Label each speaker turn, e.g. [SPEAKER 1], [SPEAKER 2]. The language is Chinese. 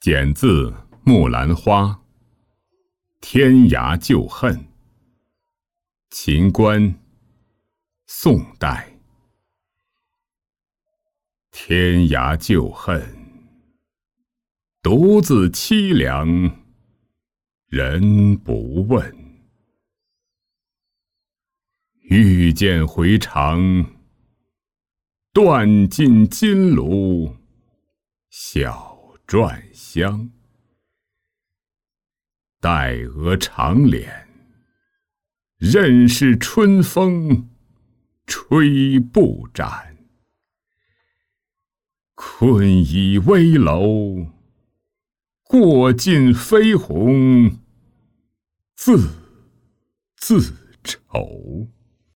[SPEAKER 1] 简自《木兰花》。天涯旧恨。秦观，宋代。天涯旧恨，独自凄凉，人不问。欲见回肠，断尽金炉，小篆香。黛额长脸，任是春风吹不展。困倚危楼，过尽飞鸿，字字愁。